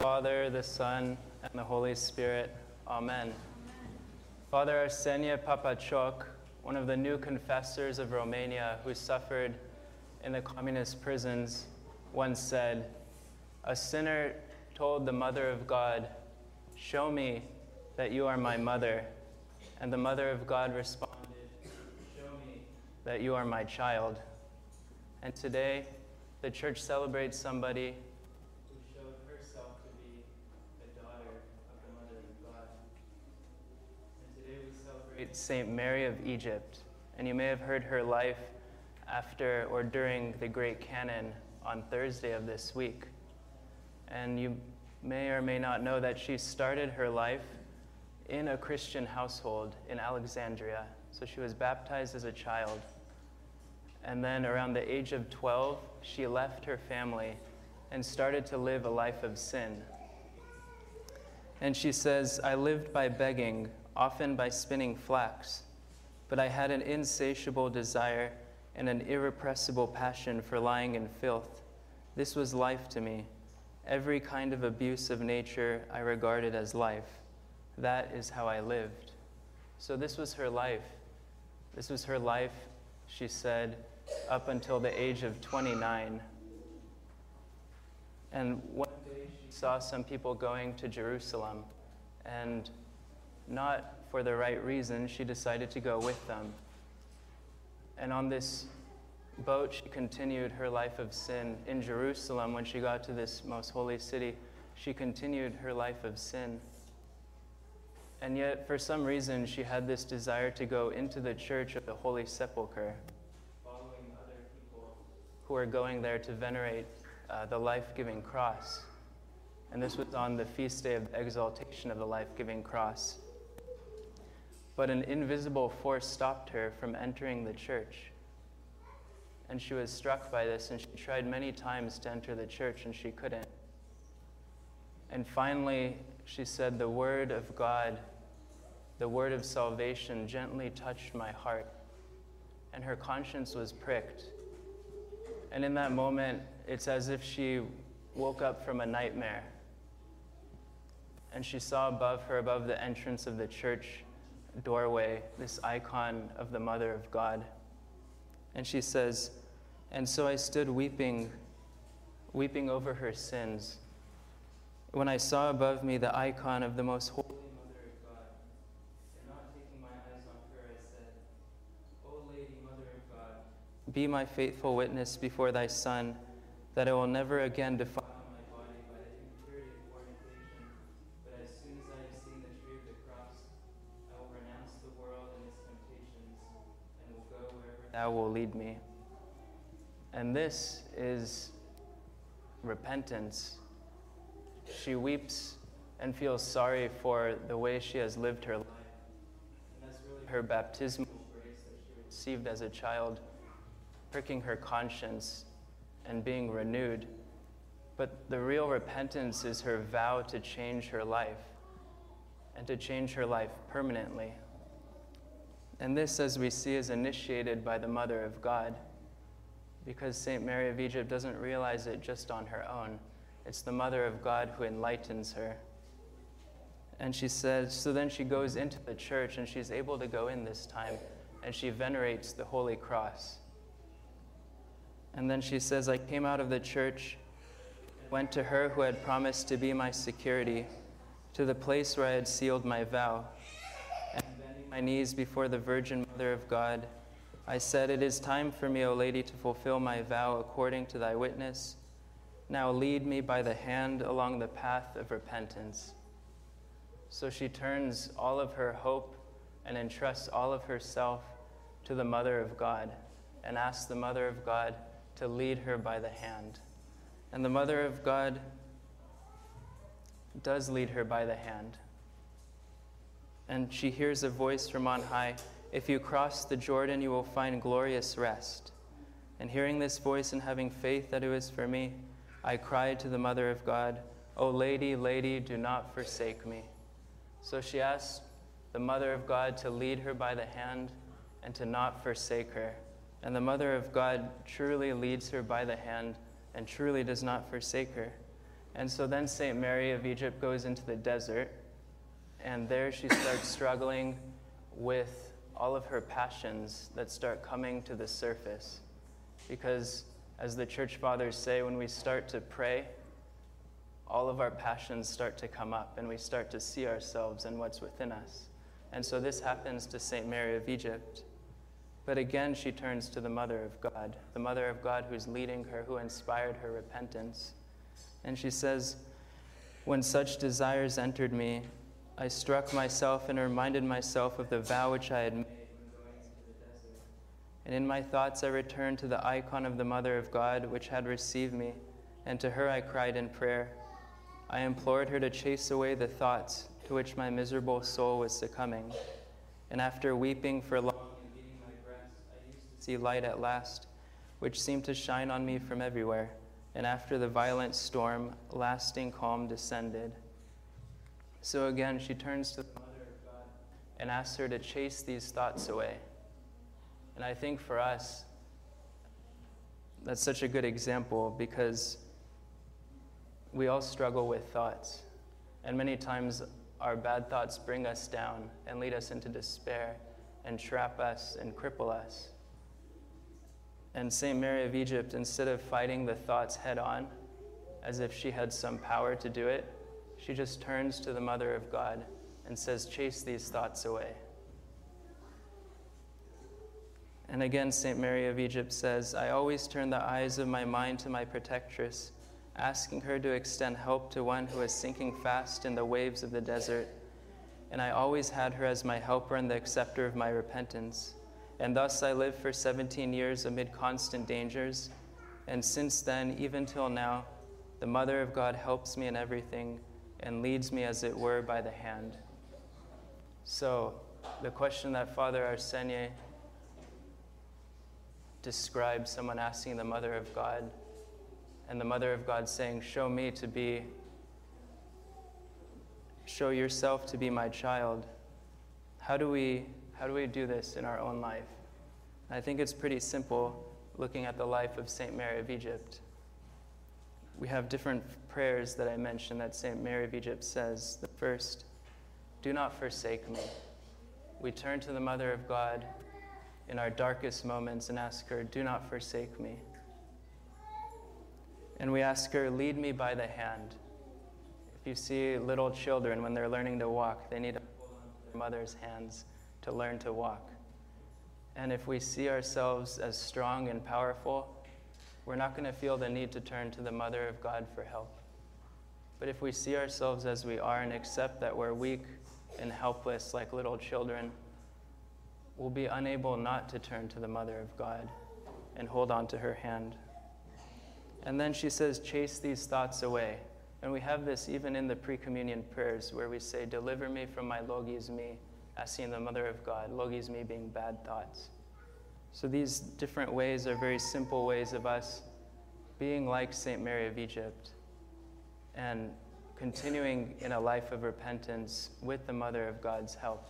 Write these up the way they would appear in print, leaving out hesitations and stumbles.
Father, the Son, and the Holy Spirit. Amen. Father Arsenia Papacioc, one of the new confessors of Romania who suffered in the communist prisons, once said, "A sinner told the Mother of God, 'Show me that you are my mother.' And the Mother of God responded, 'Show me that you are my child.'" And today, the Church celebrates somebody who showed herself to be the daughter of the Mother of God. And today we celebrate Saint Mary of Egypt. And you may have heard her life after or during the Great Canon on Thursday of this week. And you may or may not know that she started her life in a Christian household in Alexandria. So she was baptized as a child. And then around the age of 12, she left her family and started to live a life of sin. And she says, "I lived by begging, often by spinning flax, but I had an insatiable desire and an irrepressible passion for lying in filth. This was life to me. Every kind of abuse of nature I regarded as life. That is how I lived." So this was her life. This was her life, she said, up until the age of 29. And one day she saw some people going to Jerusalem, and not for the right reason, she decided to go with them. And on this boat, she continued her life of sin. In Jerusalem, when she got to this most holy city, she continued her life of sin. And yet, for some reason, she had this desire to go into the Church of the Holy Sepulchre, following other people who were going there to venerate the life-giving cross. And this was on the feast day of the exaltation of the life-giving cross. But an invisible force stopped her from entering the church. And she was struck by this, and she tried many times to enter the church, and she couldn't. And finally, she said, "The word of God, the word of salvation gently touched my heart." And her conscience was pricked. And in that moment, it's as if she woke up from a nightmare. And she saw above her, above the entrance of the church doorway, this icon of the Mother of God. And she says, "And so I stood weeping over her sins. When I saw above me the icon of the most holy Mother of God, and not taking my eyes off her, I said, 'O Lady, Mother of God, be my faithful witness before thy Son, that I will never again defile my body by the impurity of fornication, but as soon as I have seen the tree of the cross, I will renounce the world and its temptations, and will go wherever thou wilt lead me.'" And this is repentance. She weeps and feels sorry for the way she has lived her life. And that's really her baptismal grace that she received as a child, pricking her conscience and being renewed. But the real repentance is her vow to change her life, and to change her life permanently. And this, as we see, is initiated by the Mother of God, because Saint Mary of Egypt doesn't realize it just on her own. It's the Mother of God who enlightens her. And she says, so then she goes into the church, and she's able to go in this time, and she venerates the Holy Cross. And then she says, "I came out of the church, went to her who had promised to be my security, to the place where I had sealed my vow. And bending my knees before the Virgin Mother of God, I said, 'It is time for me, O Lady, to fulfill my vow according to thy witness. Now lead me by the hand along the path of repentance.'" So she turns all of her hope and entrusts all of herself to the Mother of God, and asks the Mother of God to lead her by the hand. And the Mother of God does lead her by the hand. And she hears a voice from on high, "If you cross the Jordan, you will find glorious rest." And hearing this voice and having faith that it was for me, I cried to the Mother of God, "O Lady, Lady, do not forsake me." So she asked the Mother of God to lead her by the hand and to not forsake her. And the Mother of God truly leads her by the hand and truly does not forsake her. And so then St. Mary of Egypt goes into the desert, and there she starts struggling with all of her passions that start coming to the surface. Because, as the church fathers say, when we start to pray, all of our passions start to come up, and we start to see ourselves and what's within us. And so this happens to St. Mary of Egypt. But again, she turns to the Mother of God, the Mother of God who's leading her, who inspired her repentance. And she says, "When such desires entered me, I struck myself and reminded myself of the vow which I had made when going into the desert. And in my thoughts I returned to the icon of the Mother of God, which had received me, and to her I cried in prayer. I implored her to chase away the thoughts to which my miserable soul was succumbing. And after weeping for long and beating my breast, I used to see light at last, which seemed to shine on me from everywhere. And after the violent storm, lasting calm descended." So again, she turns to the Mother of God and asks her to chase these thoughts away. And I think for us, that's such a good example, because we all struggle with thoughts. And many times our bad thoughts bring us down and lead us into despair and trap us and cripple us. And St. Mary of Egypt, instead of fighting the thoughts head on, as if she had some power to do it, she just turns to the Mother of God and says, "Chase these thoughts away." And again, St. Mary of Egypt says, "I always turn the eyes of my mind to my protectress, asking her to extend help to one who is sinking fast in the waves of the desert. And I always had her as my helper and the acceptor of my repentance. And thus I lived for 17 years amid constant dangers. And since then, even till now, the Mother of God helps me in everything and leads me, as it were, by the hand." So the question that Father Arseniy describes, someone asking the Mother of God, and the Mother of God saying, show yourself to be my child. How do we do this in our own life? And I think it's pretty simple, looking at the life of St. Mary of Egypt. We have different prayers that I mentioned that St. Mary of Egypt says. The first, "Do not forsake me." We turn to the Mother of God in our darkest moments and ask her, "Do not forsake me." And we ask her, "Lead me by the hand." If you see little children, when they're learning to walk, they need to hold on to their mother's hands to learn to walk. And if we see ourselves as strong and powerful, we're not going to feel the need to turn to the Mother of God for help. But if we see ourselves as we are and accept that we're weak and helpless like little children, we'll be unable not to turn to the Mother of God and hold on to her hand. And then she says, "Chase these thoughts away." And we have this even in the pre-communion prayers, where we say, "Deliver me from my logis me," asking the Mother of God, logis me being bad thoughts. So these different ways are very simple ways of us being like St. Mary of Egypt and continuing in a life of repentance with the Mother of God's help.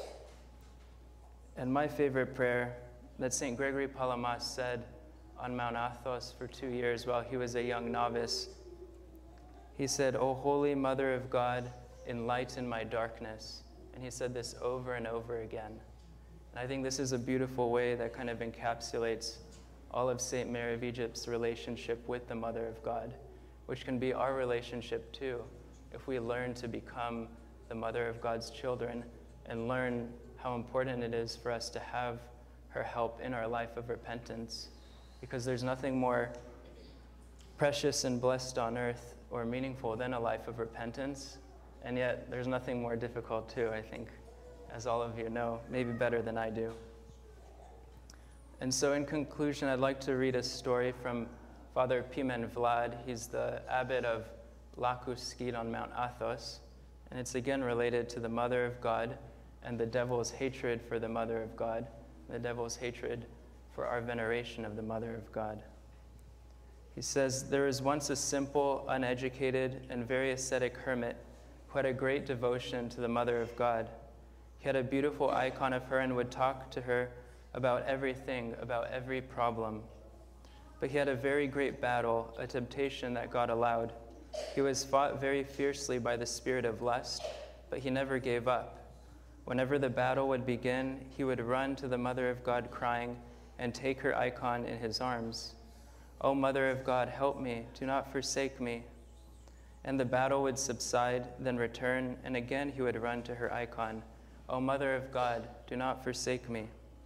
And my favorite prayer that St. Gregory Palamas said on Mount Athos for 2 years while he was a young novice, he said, "O Holy Mother of God, enlighten my darkness." And he said this over and over again. And I think this is a beautiful way that kind of encapsulates all of St. Mary of Egypt's relationship with the Mother of God, which can be our relationship too, if we learn to become the Mother of God's children and learn how important it is for us to have her help in our life of repentance. Because there's nothing more precious and blessed on earth or meaningful than a life of repentance. And yet there's nothing more difficult too, I think, as all of you know, maybe better than I do. And so in conclusion, I'd like to read a story from Father Pimen Vlad. He's the abbot of Lacus Skid on Mount Athos. And it's again related to the Mother of God and the devil's hatred for the Mother of God, the devil's hatred for our veneration of the Mother of God. He says, "There was once a simple, uneducated, and very ascetic hermit who had a great devotion to the Mother of God. He had a beautiful icon of her and would talk to her about everything, about every problem. But he had a very great battle, a temptation that God allowed. He was fought very fiercely by the spirit of lust, but he never gave up. Whenever the battle would begin, he would run to the Mother of God crying and take her icon in his arms. "O Mother of God, help me, do not forsake me." And the battle would subside, then return, and again he would run to her icon. "O Mother of God, do not forsake me."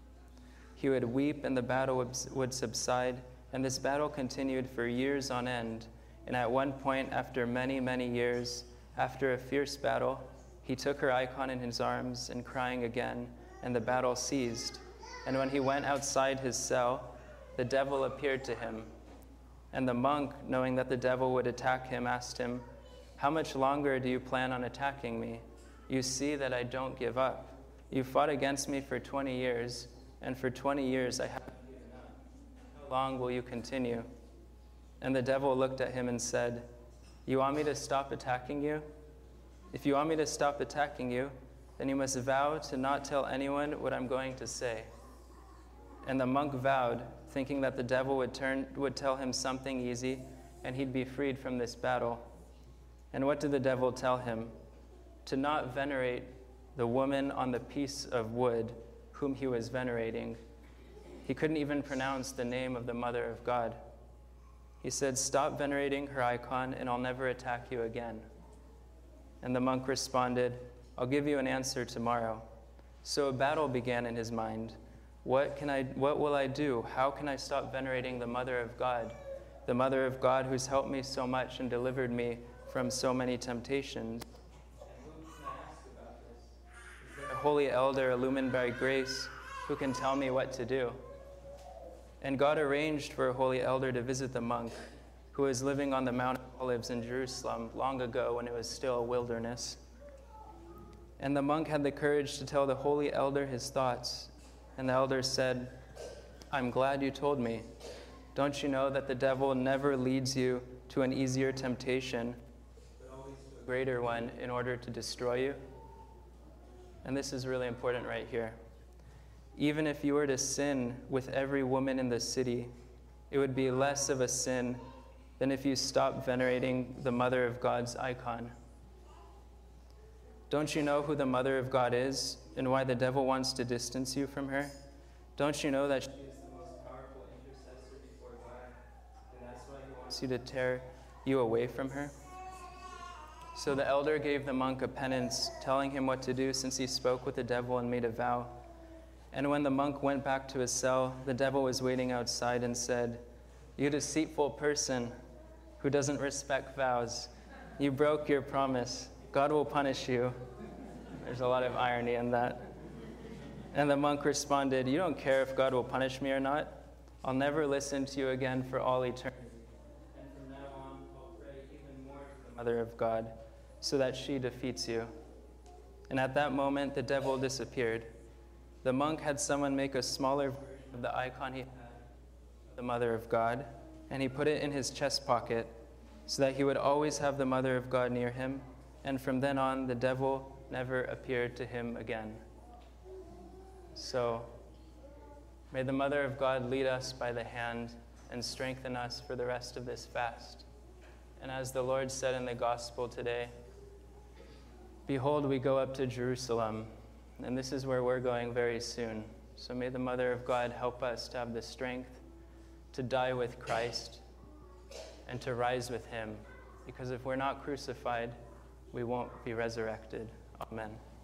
He would weep, and the battle would subside, and this battle continued for years on end. And at one point, after many, many years, after a fierce battle, he took her icon in his arms and crying again, and the battle ceased. And when he went outside his cell, the devil appeared to him. And the monk, knowing that the devil would attack him, asked him, "How much longer do you plan on attacking me? You see that I don't give up. You fought against me for 20 years, and for 20 years I haven't given up. How long will you continue?" And the devil looked at him and said, "You want me to stop attacking you? If you want me to stop attacking you, then you must vow to not tell anyone what I'm going to say." And the monk vowed, thinking that the devil would tell him something easy, and he'd be freed from this battle. And what did the devil tell him? To not venerate the woman on the piece of wood whom he was venerating. He couldn't even pronounce the name of the Mother of God. He said, "Stop venerating her icon, and I'll never attack you again." And the monk responded, "I'll give you an answer tomorrow." So a battle began in his mind. What will I do? How can I stop venerating the Mother of God? The Mother of God who's helped me so much and delivered me from so many temptations. And who can I ask about this? Is there a holy elder illumined by grace who can tell me what to do? And God arranged for a holy elder to visit the monk, who was living on the Mount of Olives in Jerusalem long ago when it was still a wilderness. And the monk had the courage to tell the holy elder his thoughts. And the elder said, "I'm glad you told me. Don't you know that the devil never leads you to an easier temptation, but always to a greater one in order to destroy you?" And this is really important right here. Even if you were to sin with every woman in the city, it would be less of a sin than if you stopped venerating the Mother of God's icon. Don't you know who the Mother of God is and why the devil wants to distance you from her? Don't you know that she is the most powerful intercessor before God, and that's why he wants you to tear you away from her? So the elder gave the monk a penance, telling him what to do since he spoke with the devil and made a vow. And when the monk went back to his cell, the devil was waiting outside and said, "You deceitful person who doesn't respect vows, you broke your promise. God will punish you." There's a lot of irony in that. And the monk responded, "You don't care if God will punish me or not. I'll never listen to you again for all eternity. And from now on, I'll pray even more to the Mother of God, so that she defeats you." And at that moment, the devil disappeared. The monk had someone make a smaller version of the icon he had of the Mother of God, and he put it in his chest pocket so that he would always have the Mother of God near him, and from then on, the devil never appeared to him again. So, may the Mother of God lead us by the hand and strengthen us for the rest of this fast. And as the Lord said in the gospel today, "Behold, we go up to Jerusalem," and this is where we're going very soon. So may the Mother of God help us to have the strength to die with Christ and to rise with him. Because if we're not crucified, we won't be resurrected. Amen.